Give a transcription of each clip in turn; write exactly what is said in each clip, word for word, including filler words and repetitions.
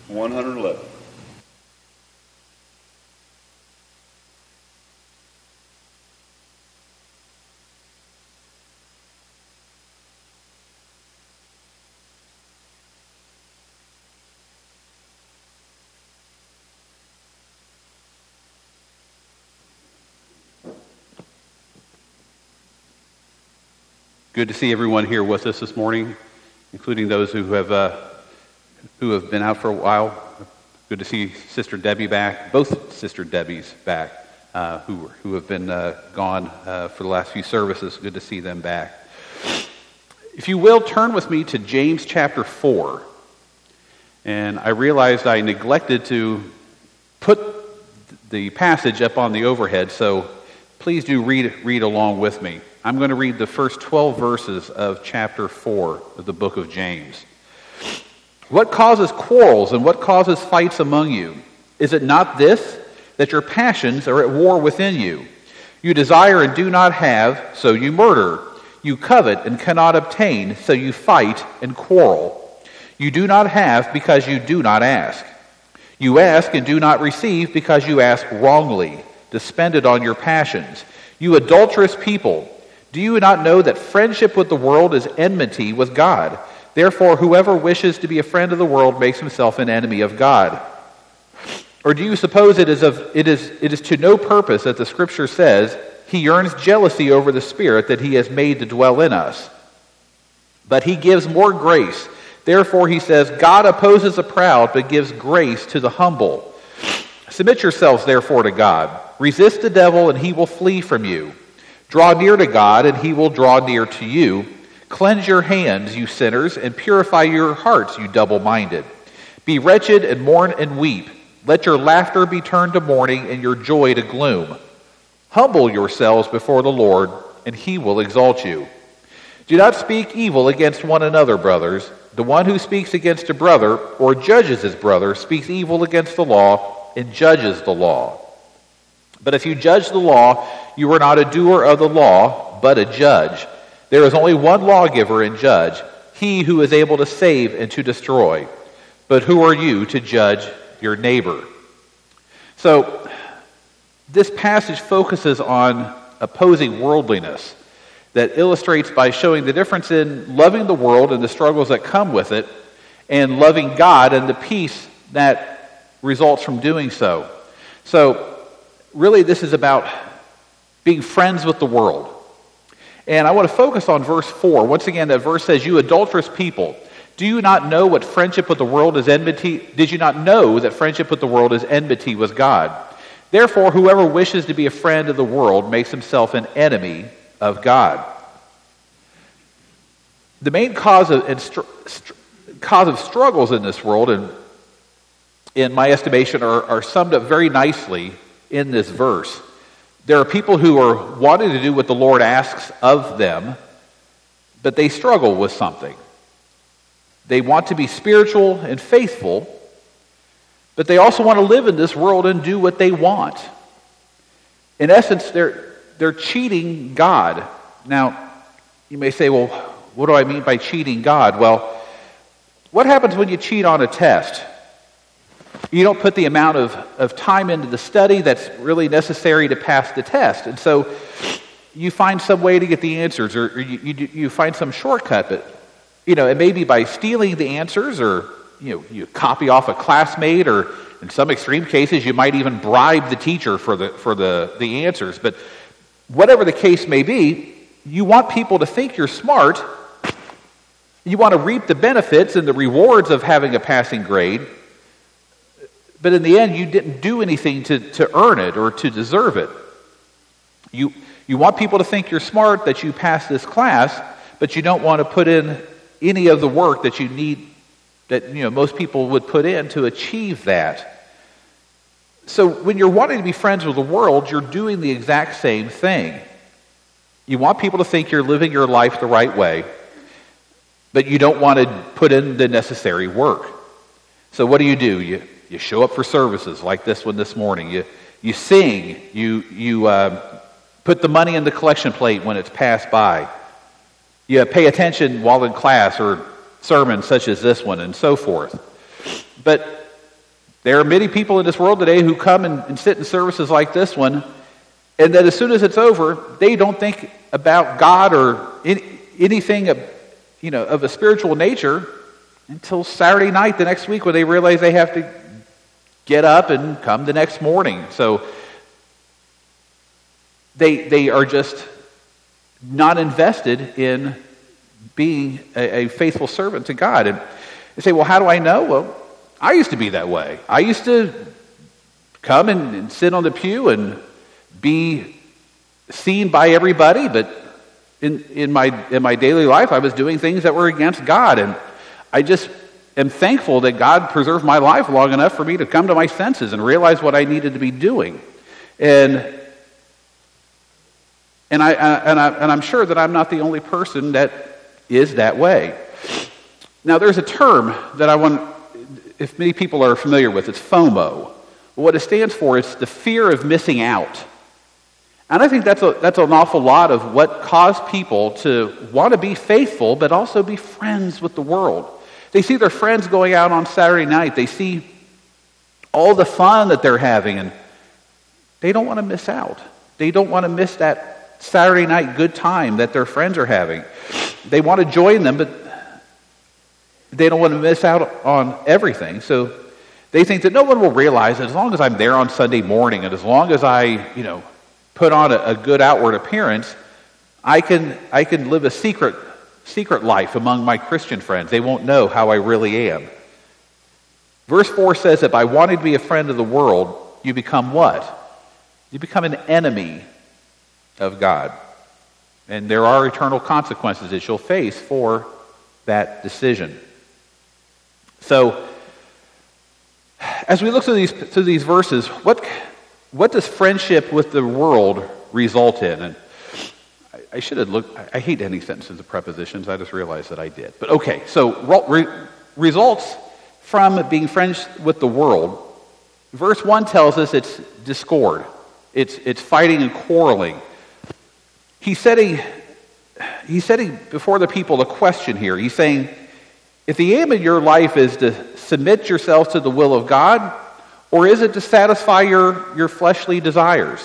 one hundred eleven. Good to see everyone here with us this morning, including those who have uh, who have been out for a while. Good to see Sister Debbie back, both Sister Debbies back, uh, who who have been uh, gone uh, for the last few services. Good to see them back. If you will, turn with me to James chapter four. And I realized I neglected to put the passage up on the overhead, so please do read read along with me. I'm going to read the first twelve verses of chapter four of the book of James. What causes quarrels and what causes fights among you? Is it not this, that your passions are at war within you? You desire and do not have, so you murder. You covet and cannot obtain, so you fight and quarrel. You do not have because you do not ask. You ask and do not receive because you ask wrongly, to spend it on your passions. You adulterous people! Do you not know that friendship with the world is enmity with God? Therefore, whoever wishes to be a friend of the world makes himself an enemy of God. Or do you suppose it is of it is it is to no purpose that the Scripture says, He yearns jealousy over the Spirit that He has made to dwell in us? But He gives more grace. Therefore, He says, God opposes the proud, but gives grace to the humble. Submit yourselves, therefore, to God. Resist the devil, and he will flee from you. Draw near to God, and He will draw near to you. Cleanse your hands, you sinners, and purify your hearts, you double-minded. Be wretched and mourn and weep. Let your laughter be turned to mourning and your joy to gloom. Humble yourselves before the Lord, and He will exalt you. Do not speak evil against one another, brothers. The one who speaks against a brother or judges his brother speaks evil against the law and judges the law. But if you judge the law, you are not a doer of the law, but a judge. There is only one lawgiver and judge, He who is able to save and to destroy. But who are you to judge your neighbor? So, this passage focuses on opposing worldliness, that illustrates by showing the difference in loving the world and the struggles that come with it, and loving God and the peace that results from doing so. So, really, this is about being friends with the world. And I want to focus on verse four. Once again, that verse says, You adulterous people, do you not know what friendship with the world is enmity? Did you not know that friendship with the world is enmity with God? Therefore, whoever wishes to be a friend of the world makes himself an enemy of God. The main cause of, and str- str- cause of struggles in this world, and in my estimation, are, are summed up very nicely in this verse. There are people who are wanting to do what the Lord asks of them, but they struggle with something. They want to be spiritual and faithful, but they also want to live in this world and do what they want. In essence, they're they're cheating God. Now, you may say, well, what do I mean by cheating God? Well, what happens when you cheat on a test? You don't put the amount of, of time into the study that's really necessary to pass the test. And so you find some way to get the answers, or, or you, you you find some shortcut. But, you know, it may be by stealing the answers, or, you know, you copy off a classmate, or in some extreme cases, you might even bribe the teacher for the for the, the answers. But whatever the case may be, you want people to think you're smart. You want to reap the benefits and the rewards of having a passing grade. But in the end, you didn't do anything to, to earn it or to deserve it. You you want people to think you're smart, that you passed this class, but you don't want to put in any of the work that you need, that you know most people would put in to achieve that. So when you're wanting to be friends with the world, you're doing the exact same thing. You want people to think you're living your life the right way, but you don't want to put in the necessary work. So what do you do? You You show up for services like this one this morning. You you sing. You you uh, put the money in the collection plate when it's passed by. You pay attention while in class or sermons such as this one, and so forth. But There are many people in this world today who come and, and sit in services like this one, and that as soon as it's over, they don't think about God or any, anything of, you know, of a spiritual nature until Saturday night the next week when they realize they have to get up and come the next morning. So they they are just not invested in being a, a faithful servant to God. And they say, well, how do I know? Well, I used to be that way. I used to come and, and sit on the pew and be seen by everybody, but in, in my in my daily life, I was doing things that were against God. And I just am thankful that God preserved my life long enough for me to come to my senses and realize what I needed to be doing. And and I and I and I'm sure that I'm not the only person that is that way. Now, there's a term that I want, if many people are familiar with, it's FOMO. What it stands for is the fear of missing out. And I think that's a, that's an awful lot of what caused people to want to be faithful, but also be friends with the world. They see their friends going out on Saturday night. They see all the fun that they're having, and they don't want to miss out. They don't want to miss that Saturday night good time that their friends are having. They want to join them, but they don't want to miss out on everything. So they think that no one will realize that as long as I'm there on Sunday morning, and as long as I, you know, put on a, a good outward appearance, I can I can live a secret secret life among my Christian friends. They won't know how I really am. Verse four says that by wanting to be a friend of the world, you become what? You become an enemy of God. And there are eternal consequences that you'll face for that decision. So, as we look through these through these verses, what what does friendship with the world result in? And I, I should have looked. I, I hate any sentences of prepositions. I just realized that I did. But okay, so re, results from being friends with the world. Verse one tells us it's discord. It's it's fighting and quarreling. He's setting he's setting before the people a question here. He's saying, if the aim of your life is to submit yourselves to the will of God, or is it to satisfy your, your fleshly desires?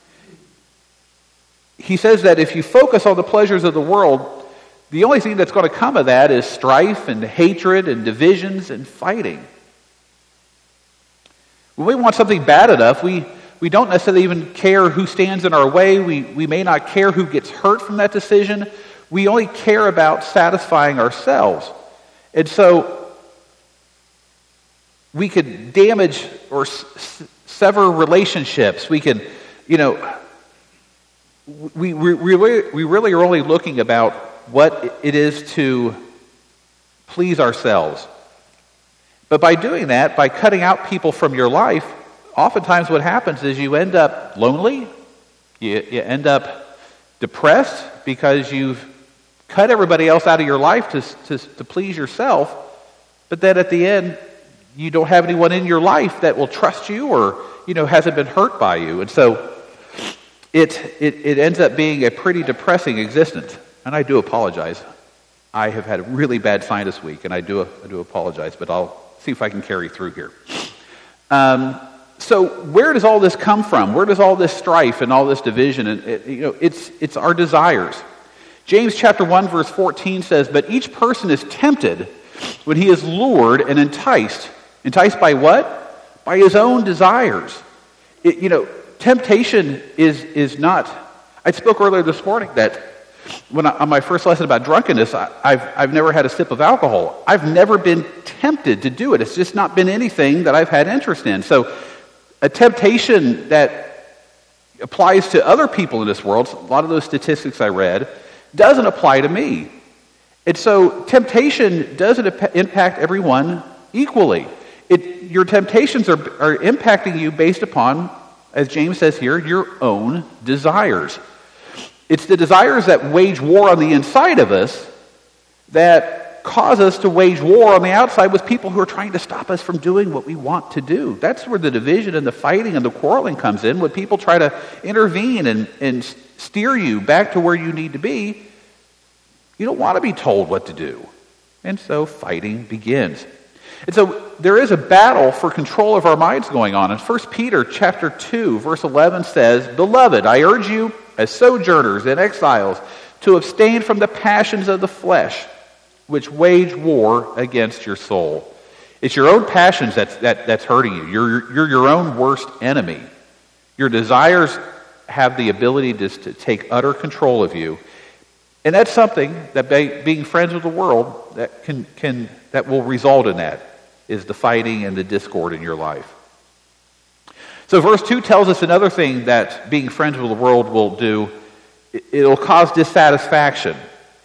He says that if you focus on the pleasures of the world, the only thing that's going to come of that is strife and hatred and divisions and fighting. When we want something bad enough, we, we don't necessarily even care who stands in our way. We, we may not care who gets hurt from that decision. We only care about satisfying ourselves. And so we could damage or s- sever relationships. We can, you know, we, we, really, we really are only looking about what it is to please ourselves. But by doing that, by cutting out people from your life, oftentimes what happens is you end up lonely, you, you end up depressed because you've cut everybody else out of your life to, to, to please yourself, but then at the end, you don't have anyone in your life that will trust you or, you know, hasn't been hurt by you. And so it, it, it ends up being a pretty depressing existence. And I do apologize. I have had a really bad sign this week, and I do, I do apologize, but I'll see if I can carry through here. Um, so where does all this come from? Where does all this strife and all this division? And it, you know, it's it's our desires. James chapter one verse fourteen says, "But each person is tempted when he is lured and enticed." Enticed by what? By his own desires. It, you know, temptation is is not. I spoke earlier this morning that when I, on my first lesson about drunkenness, I, I've I've never had a sip of alcohol. I've never been tempted to do it. It's just not been anything that I've had interest in. So, a temptation that applies to other people in this world, a lot of those statistics I read, doesn't apply to me. And so temptation doesn't impact everyone equally. It, your temptations are, are impacting you based upon, as James says here, your own desires. It's the desires that wage war on the inside of us that cause us to wage war on the outside with people who are trying to stop us from doing what we want to do. That's where the division and the fighting and the quarreling comes in, when people try to intervene and, and steer you back to where you need to be. You don't want to be told what to do. And so fighting begins. And so there is a battle for control of our minds going on. In First Peter chapter two, verse eleven says, "Beloved, I urge you as sojourners and exiles to abstain from the passions of the flesh, which wage war against your soul." It's your own passions that's, that, that's hurting you. You're, you're your own worst enemy. Your desires have the ability to, to take utter control of you. And that's something that by being friends with the world that can, can that will result in that, is the fighting and the discord in your life. So verse two tells us another thing that being friends with the world will do. It'll cause dissatisfaction.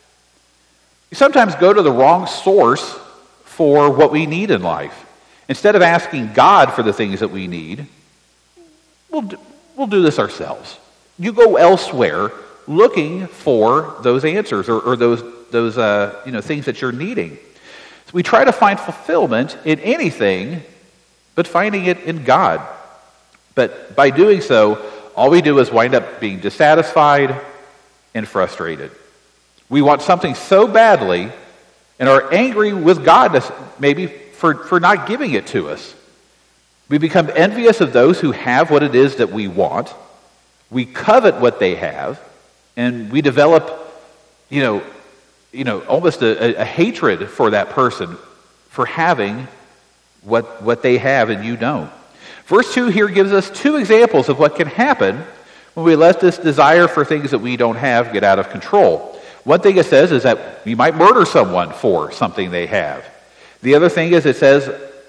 You sometimes go to the wrong source for what we need in life. Instead of asking God for the things that we need, we'll do, we'll do this ourselves. You go elsewhere looking for those answers or, or those those uh, you know things that you're needing. So we try to find fulfillment in anything, but finding it in God. But by doing so, all we do is wind up being dissatisfied and frustrated. We want something so badly and are angry with God maybe for, for not giving it to us. We become envious of those who have what it is that we want. We covet what they have, and we develop, you know, you know, almost a, a, a hatred for that person for having what what they have and you don't. Verse two here gives us two examples of what can happen when we let this desire for things that we don't have get out of control. One thing it says is that we might murder someone for something they have. The other thing is it says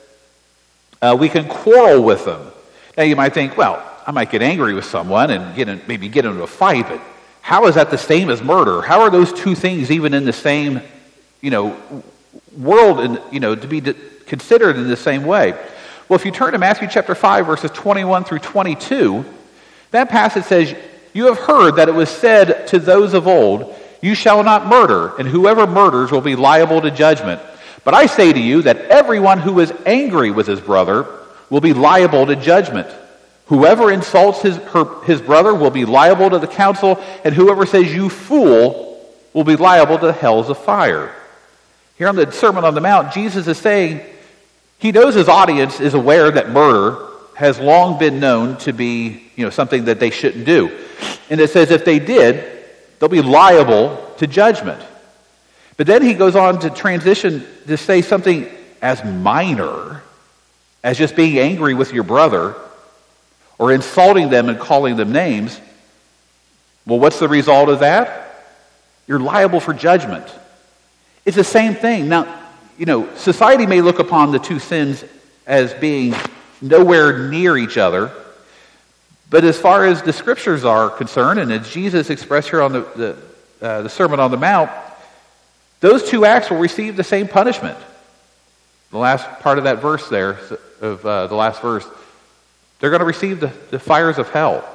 uh, we can quarrel with them. Now you might think, well, I might get angry with someone and get in, maybe get into a fight, but how is that the same as murder? How are those two things even in the same, you know, world and, you know, to be d- considered in the same way? Well, if you turn to Matthew chapter five, verses twenty-one through twenty-two, that passage says, "You have heard that it was said to those of old, 'You shall not murder, and whoever murders will be liable to judgment.' But I say to you that everyone who is angry with his brother will be liable to judgment. Whoever insults his, her, his brother will be liable to the council, and whoever says 'you fool' will be liable to the hells of fire." Here on the Sermon on the Mount, Jesus is saying he knows his audience is aware that murder has long been known to be, you know, something that they shouldn't do. And it says if they did, they'll be liable to judgment. But then he goes on to transition to say something as minor as just being angry with your brother or insulting them and calling them names. Well, what's the result of that? You're liable for judgment. It's the same thing. Now, you know, society may look upon the two sins as being nowhere near each other, but as far as the scriptures are concerned, and as Jesus expressed here on the the, uh, the Sermon on the Mount, those two acts will receive the same punishment. The last part of that verse there, of uh, the last verse, they're going to receive the, the fires of hell.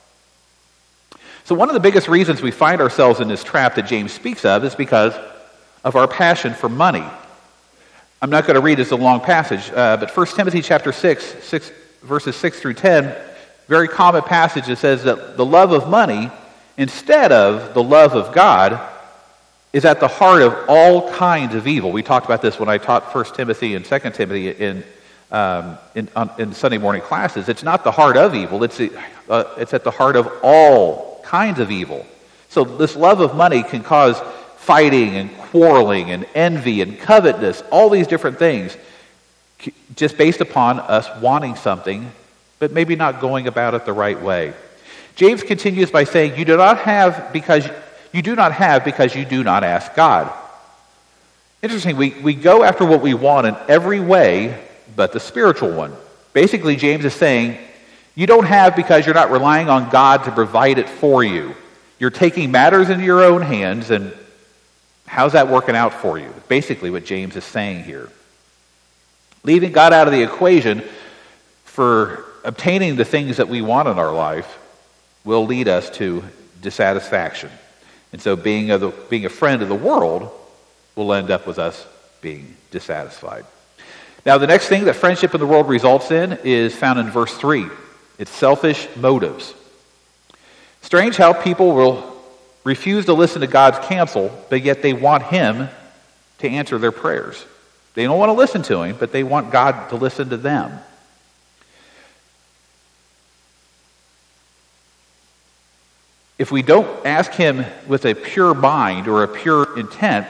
So one of the biggest reasons we find ourselves in this trap that James speaks of is because of our passion for money. I'm not going to read this a long passage, uh, but First Timothy chapter six, six, verses six through ten, very common passage that says that the love of money, instead of the love of God, is at the heart of all kinds of evil. We talked about this when I taught First Timothy and Second Timothy in um, in, on, in Sunday morning classes. It's not the heart of evil; it's uh, it's at the heart of all kinds of evil. So this love of money can cause fighting and quarreling and envy and covetousness, all these different things, just based upon us wanting something, but maybe not going about it the right way. James continues by saying, "You do not have because you do not have because you do not ask God." Interesting. We we go after what we want in every way, but the spiritual one. Basically, James is saying, you don't have because you're not relying on God to provide it for you. You're taking matters into your own hands, and how's that working out for you? Basically what James is saying here. Leaving God out of the equation for obtaining the things that we want in our life will lead us to dissatisfaction. And so being a, being a friend of the world will end up with us being dissatisfied. Now the next thing that friendship in the world results in is found in verse three. It's selfish motives. Strange how people will refuse to listen to God's counsel, but yet they want Him to answer their prayers. They don't want to listen to him, but they want God to listen to them. If we don't ask him with a pure mind or a pure intent,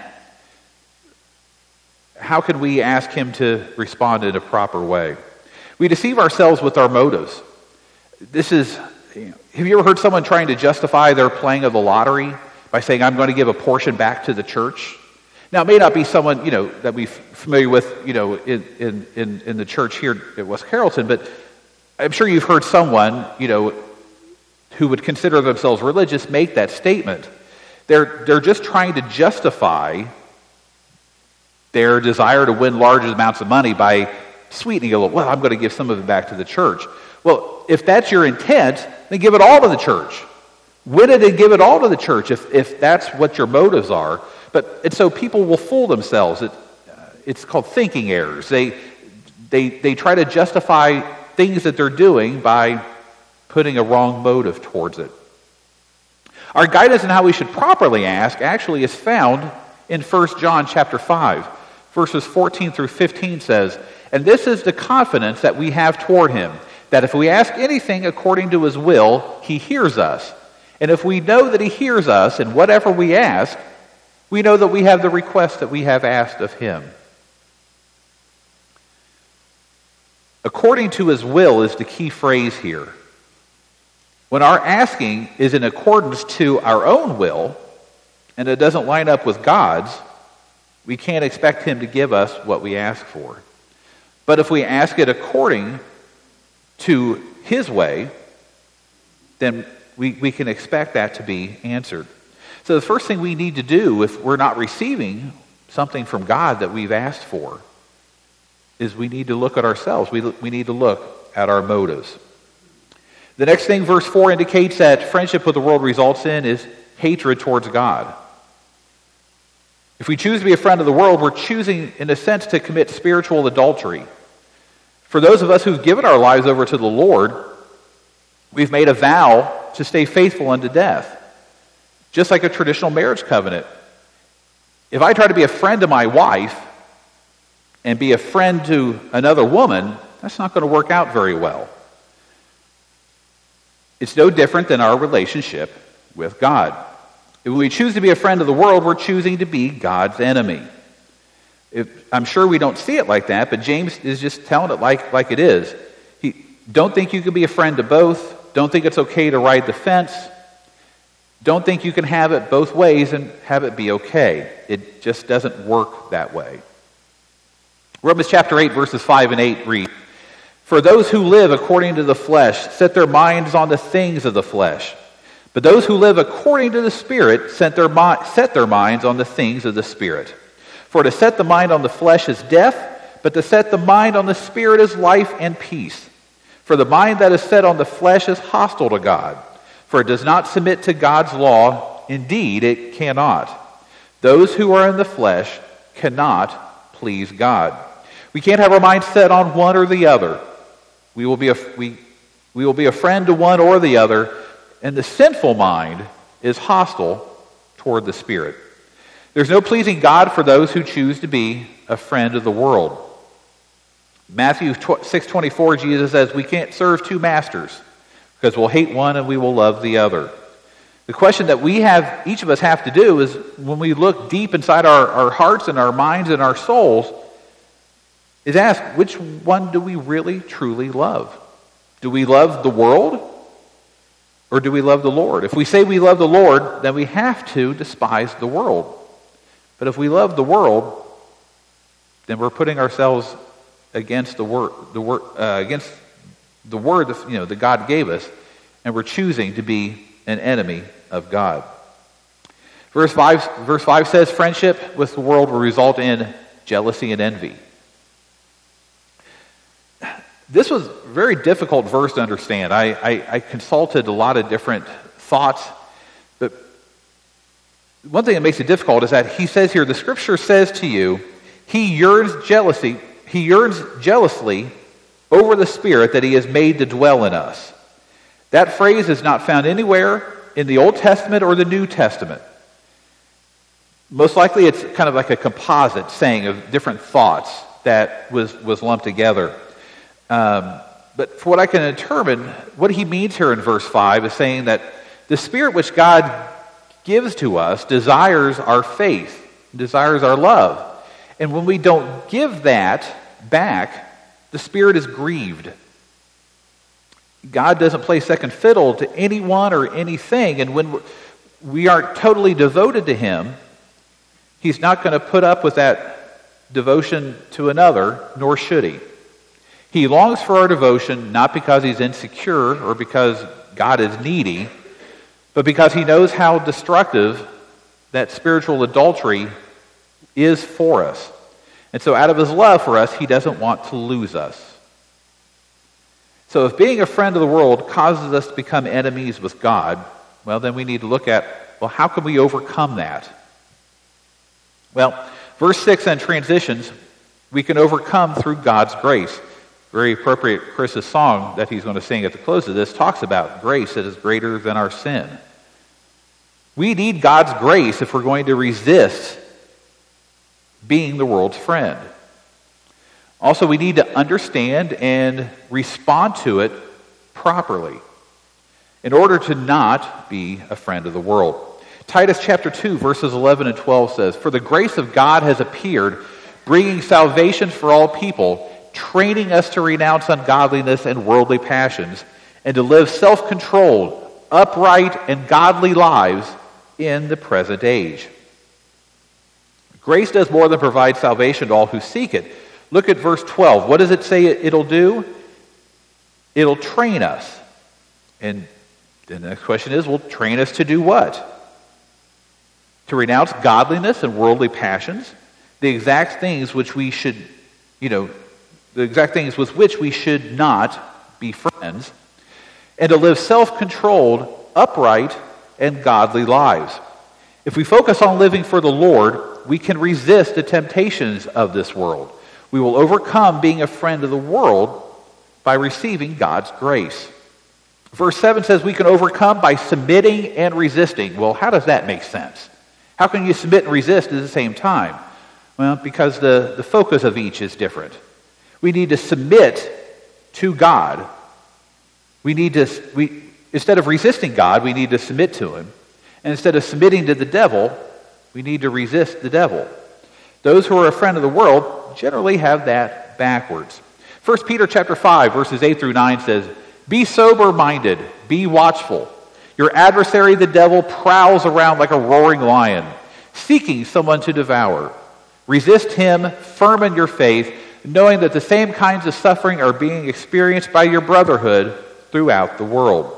how can we ask him to respond in a proper way? We deceive ourselves with our motives. This is, have you ever heard someone trying to justify their playing of the lottery by saying, I'm going to give a portion back to the church? Now, it may not be someone, you know, that we're familiar with, you know, in, in, in, in the church here at West Carrollton, but I'm sure you've heard someone, you know, who would consider themselves religious make that statement. They're, they're just trying to justify their desire to win large amounts of money by sweetening a little. Well, I'm going to give some of it back to the church. Well, if that's your intent, then give it all to the church. Win it and give it all to the church if, if that's what your motives are. But and so people will fool themselves. It, uh, it's called thinking errors. They, they, they try to justify things that they're doing by putting a wrong motive towards it. Our guidance on how we should properly ask actually is found in First John chapter five. Verses fourteen through fifteen says, and this is the confidence that we have toward him, that if we ask anything according to his will, he hears us. And if we know that he hears us in whatever we ask, we know that we have the request that we have asked of him. According to his will is the key phrase here. When our asking is in accordance to our own will, and it doesn't line up with God's, we can't expect him to give us what we ask for. But if we ask it according to his way, then we, we can expect that to be answered. So the first thing we need to do if we're not receiving something from God that we've asked for is we need to look at ourselves. We, we need to look at our motives. The next thing verse four indicates that friendship with the world results in is hatred towards God. If we choose to be a friend of the world, we're choosing, in a sense, to commit spiritual adultery. For those of us who've given our lives over to the Lord, we've made a vow to stay faithful unto death. Just like a traditional marriage covenant. If I try to be a friend to my wife and be a friend to another woman, that's not going to work out very well. It's no different than our relationship with God. If we choose to be a friend of the world, we're choosing to be God's enemy. If, I'm sure we don't see it like that, but James is just telling it like, like it is. He, don't think you can be a friend to both. Don't think it's okay to ride the fence. Don't think you can have it both ways and have it be okay. It just doesn't work that way. Romans chapter eight, verses five and eight read, for those who live according to the flesh set their minds on the things of the flesh. But those who live according to the Spirit set their, mi- set their minds on the things of the Spirit. For to set the mind on the flesh is death, but to set the mind on the Spirit is life and peace. For the mind that is set on the flesh is hostile to God, for it does not submit to God's law. Indeed, it cannot. Those who are in the flesh cannot please God. We can't have our mind set on one or the other. We will be a, we, we will be a friend to one or the other, and the sinful mind is hostile toward the Spirit. There's no pleasing God for those who choose to be a friend of the world. Matthew six twenty-four, Jesus says, we can't serve two masters because we'll hate one and we will love the other. The question that we have, each of us have to do is when we look deep inside our, our hearts and our minds and our souls, is ask, which one do we really, truly love? Do we love the world or do we love the Lord? If we say we love the Lord, then we have to despise the world. But if we love the world, then we're putting ourselves against the word, the word, uh, against the word, that, you know, that God gave us, and we're choosing to be an enemy of God. Verse five, verse five says, friendship with the world will result in jealousy and envy. This was a very difficult verse to understand. I, I, I consulted a lot of different thoughts, but one thing that makes it difficult is that he says here, the scripture says to you, he yearns jealousy, he yearns jealously over the Spirit that he has made to dwell in us. That phrase is not found anywhere in the Old Testament or the New Testament. Most likely it's kind of like a composite saying of different thoughts that was, was lumped together. Um, but for what I can determine, what he means here in verse five is saying that the Spirit which God gives to us desires our faith, desires our love. And when we don't give that back, the Spirit is grieved. God doesn't play second fiddle to anyone or anything, and when we aren't totally devoted to Him, He's not going to put up with that devotion to another, nor should He. He longs for our devotion not because He's insecure or because God is needy, but because He knows how destructive that spiritual adultery is for us. And so out of His love for us, He doesn't want to lose us. So if being a friend of the world causes us to become enemies with God, well, then we need to look at, well, how can we overcome that? Well, verse six then transitions, we can overcome through God's grace. Very appropriate, Chris's song that he's going to sing at the close of this talks about grace that is greater than our sin. We need God's grace if we're going to resist being the world's friend. Also, we need to understand and respond to it properly in order to not be a friend of the world. Titus chapter two, verses eleven and twelve says, "For the grace of God has appeared, bringing salvation for all people, training us to renounce ungodliness and worldly passions, and to live self-controlled, upright, and godly lives in the present age." Grace does more than provide salvation to all who seek it. Look at verse twelve. What does it say it'll do? It'll train us. And the next question is, well, train us to do what? To renounce godliness and worldly passions, the exact things which we should, you know, the exact things with which we should not be friends, and to live self-controlled, upright, and godly lives. If we focus on living for the Lord, we can resist the temptations of this world. We will overcome being a friend of the world by receiving God's grace. Verse seven says we can overcome by submitting and resisting. Well, how does that make sense? How can you submit and resist at the same time? Well, because the, the focus of each is different. We need to submit to God. We need to, we, instead of resisting God, we need to submit to Him. And instead of submitting to the devil, we need to resist the devil. Those who are a friend of the world generally have that backwards. First Peter chapter five, verses eight through nine says, "Be sober-minded, be watchful. Your adversary, the devil, prowls around like a roaring lion, seeking someone to devour. Resist him, firm in your faith, knowing that the same kinds of suffering are being experienced by your brotherhood throughout the world."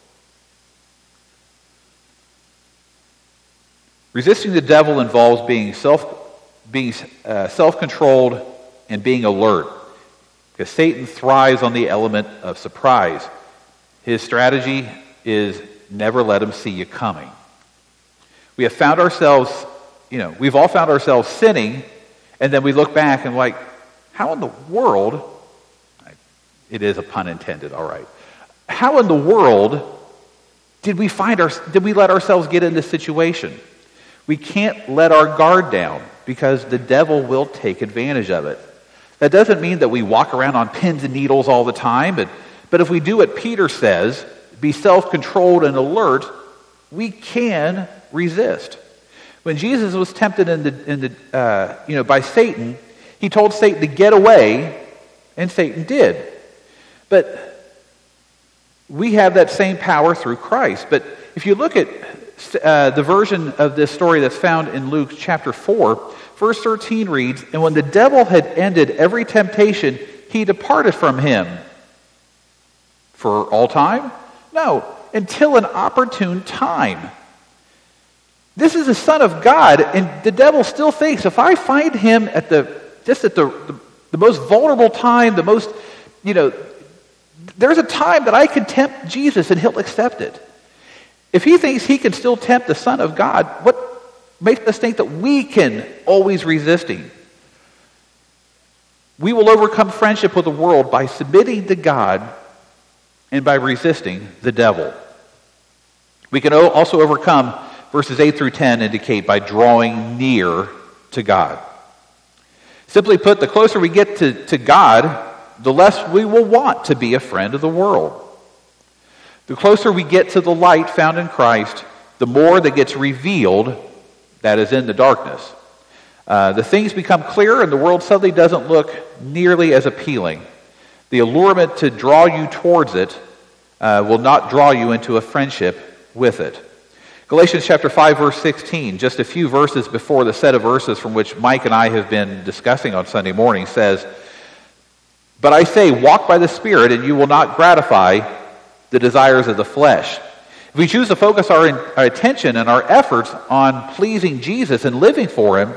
Resisting the devil involves being self being uh, self-controlled and being alert, because Satan thrives on the element of surprise. His strategy is never let him see you coming. We have found ourselves, you know, we've all found ourselves sinning, and then we look back and like, how in the world, it is a pun intended, all right, how in the world did we find our, did we let ourselves get in this situation? We can't let our guard down because the devil will take advantage of it. That doesn't mean that we walk around on pins and needles all the time, but, but if we do what Peter says, be self-controlled and alert, we can resist. When Jesus was tempted in the, in the, uh, you know, by Satan, he told Satan to get away, and Satan did. But we have that same power through Christ. But if you look at uh, the version of this story that's found in Luke chapter four, verse thirteen reads, "And when the devil had ended every temptation, he departed from him." For all time? No, until an opportune time. This is the Son of God, and the devil still thinks, if I find him at the just at the, the, the most vulnerable time, the most, you know, there's a time that I can tempt Jesus and he'll accept it. If he thinks he can still tempt the Son of God, what makes us think that we can always resist him? We will overcome friendship with the world by submitting to God and by resisting the devil. We can also overcome verses eight through ten indicate by drawing near to God. Simply put, the closer we get to, to God, the less we will want to be a friend of the world. The closer we get to the light found in Christ, the more that gets revealed that is in the darkness. Uh, the things become clearer and the world suddenly doesn't look nearly as appealing. The allurement to draw you towards it uh, will not draw you into a friendship with it. Galatians chapter five, verse sixteen, just a few verses before the set of verses from which Mike and I have been discussing on Sunday morning, says, "But I say, walk by the Spirit, and you will not gratify the desires of the flesh." If we choose to focus our, our attention and our efforts on pleasing Jesus and living for Him,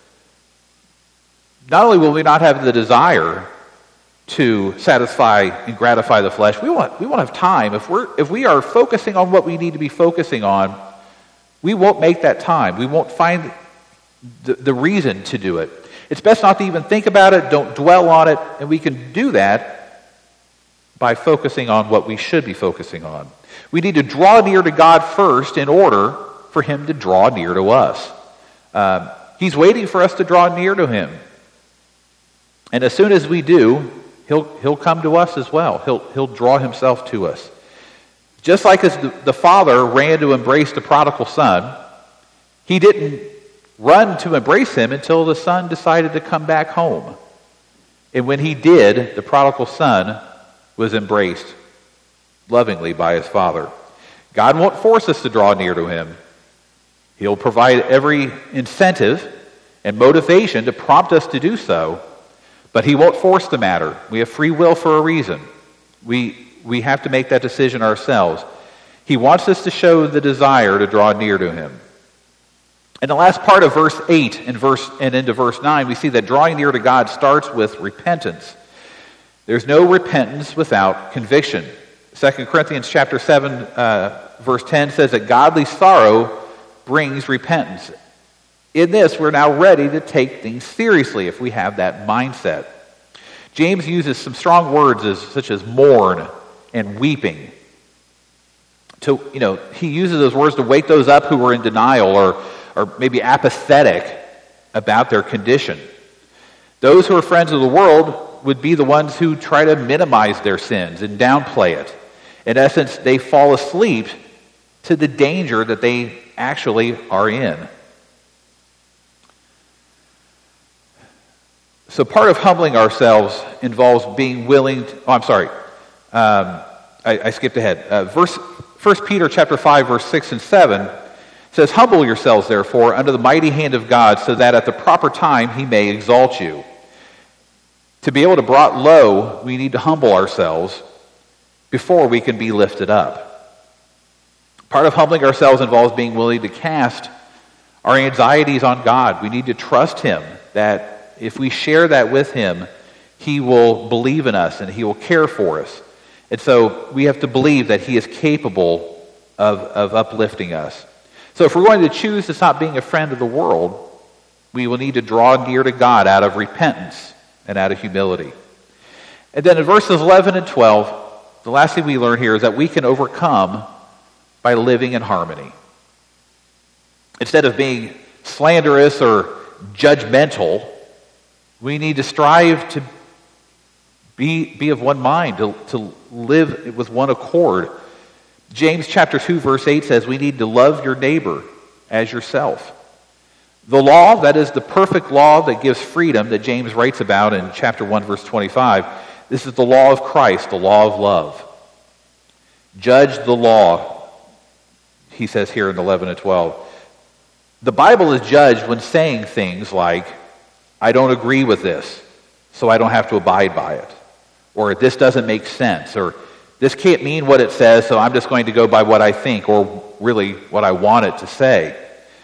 not only will we not have the desire to satisfy and gratify the flesh, we won't, we won't have time. If we're if we are focusing on what we need to be focusing on, we won't make that time. We won't find the, the reason to do it. It's best not to even think about it, don't dwell on it, and we can do that by focusing on what we should be focusing on. We need to draw near to God first in order for Him to draw near to us. Um, he's waiting for us to draw near to Him. And as soon as we do, He'll, he'll come to us as well. He'll, he'll draw Himself to us. Just like as the, the father ran to embrace the prodigal son, he didn't run to embrace him until the son decided to come back home. And when he did, the prodigal son was embraced lovingly by his father. God won't force us to draw near to Him. He'll provide every incentive and motivation to prompt us to do so, but He won't force the matter. We have free will for a reason. We we have to make that decision ourselves. He wants us to show the desire to draw near to Him. In the last part of verse eight and verse and into verse nine, we see that drawing near to God starts with repentance. There's no repentance without conviction. Second Corinthians chapter seven, uh, verse ten says that godly sorrow brings repentance. In this, we're now ready to take things seriously if we have that mindset. James uses some strong words as, such as mourn and weeping. To, you know, he uses those words to wake those up who are in denial or, or maybe apathetic about their condition. Those who are friends of the world would be the ones who try to minimize their sins and downplay it. In essence, they fall asleep to the danger that they actually are in. So part of humbling ourselves involves being willing to, oh, I'm sorry, um, I, I skipped ahead. Uh, verse, First Peter chapter five, verse six and seven says, "Humble yourselves, therefore, under the mighty hand of God, so that at the proper time He may exalt you." To be able to be brought low, we need to humble ourselves before we can be lifted up. Part of humbling ourselves involves being willing to cast our anxieties on God. We need to trust Him that if we share that with Him, He will believe in us and He will care for us. And so we have to believe that He is capable of, of uplifting us. So if we're going to choose to stop being a friend of the world, we will need to draw near to God out of repentance and out of humility. And then in verses eleven and twelve, the last thing we learn here is that we can overcome by living in harmony. Instead of being slanderous or judgmental, we need to strive to be, be of one mind, to, to live with one accord. James chapter two, verse eight says we need to love your neighbor as yourself. The law, that is the perfect law that gives freedom that James writes about in chapter one, verse twenty-five, this is the law of Christ, the law of love. Judge the law, he says here in eleven and twelve. The Bible is judged when saying things like, I don't agree with this, so I don't have to abide by it. Or this doesn't make sense. Or this can't mean what it says, so I'm just going to go by what I think, or really what I want it to say.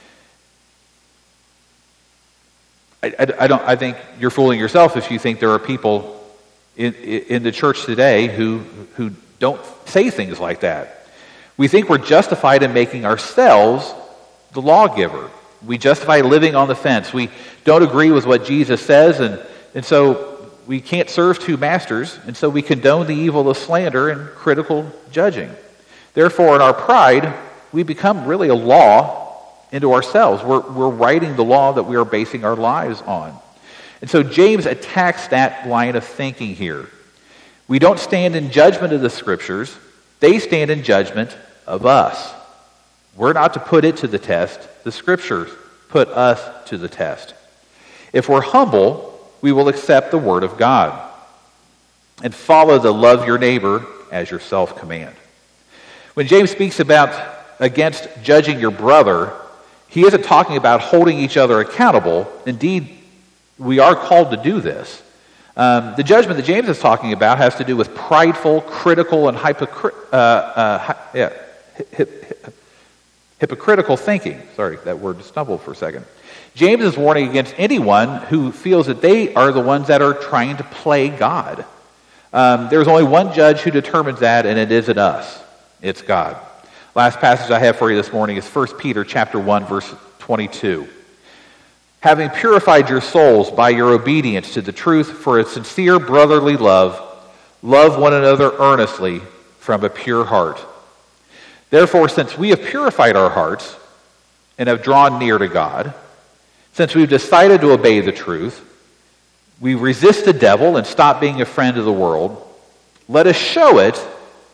I, I, I don't. I think you're fooling yourself if you think there are people in, in the church today who, who don't say things like that. We think we're justified in making ourselves the lawgiver. We justify living on the fence. We don't agree with what Jesus says, and, and so we can't serve two masters, and so we condone the evil of slander and critical judging. Therefore, in our pride, we become really a law into ourselves. We're, we're writing the law that we are basing our lives on. And so James attacks that line of thinking here. We don't stand in judgment of the Scriptures. They stand in judgment of us. We're not to put it to the test. The Scriptures put us to the test. If we're humble, we will accept the Word of God and follow the love your neighbor as yourself command. When James speaks about against judging your brother, he isn't talking about holding each other accountable. Indeed, we are called to do this. Um, the judgment that James is talking about has to do with prideful, critical, and hypocr- uh, uh, hi- yeah, hip, hip, hypocritical thinking. Sorry, that word just stumbled for a second. James is warning against anyone who feels that they are the ones that are trying to play God. Um, there's only one judge who determines that, and it isn't us. It's God. Last passage I have for you this morning is First Peter chapter one, verse twenty-two. Having purified your souls by your obedience to the truth for a sincere brotherly love, love one another earnestly from a pure heart. Therefore, since we have purified our hearts and have drawn near to God, since we've decided to obey the truth, we resist the devil and stop being a friend of the world. Let us show it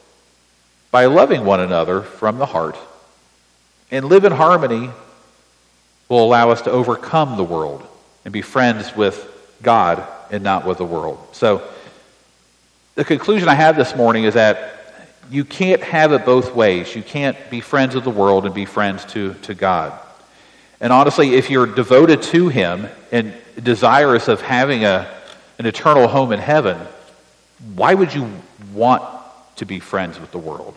by loving one another from the heart. And live in harmony will allow us to overcome the world and be friends with God and not with the world. So the conclusion I have this morning is that you can't have it both ways. You can't be friends with the world and be friends to, to God. And honestly, if you're devoted to Him and desirous of having a, an eternal home in heaven, why would you want to be friends with the world?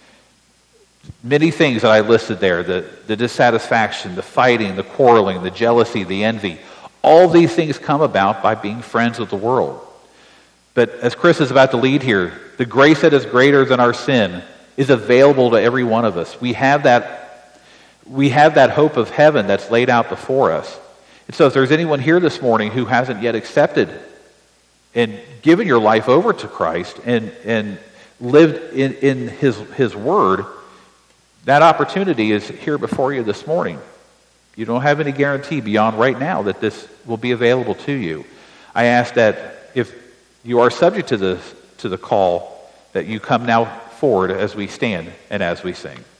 Many things that I listed there, the, the dissatisfaction, the fighting, the quarreling, the jealousy, the envy, all these things come about by being friends with the world. But as Chris is about to lead here, the grace that is greater than our sin is available to every one of us. We have that, we have that hope of heaven that's laid out before us. And so if there's anyone here this morning who hasn't yet accepted and given your life over to Christ and, and lived in, in his, his word, that opportunity is here before you this morning. You don't have any guarantee beyond right now that this will be available to you. I ask that if you are subject to the, to the call, that you come now forward as we stand and as we sing.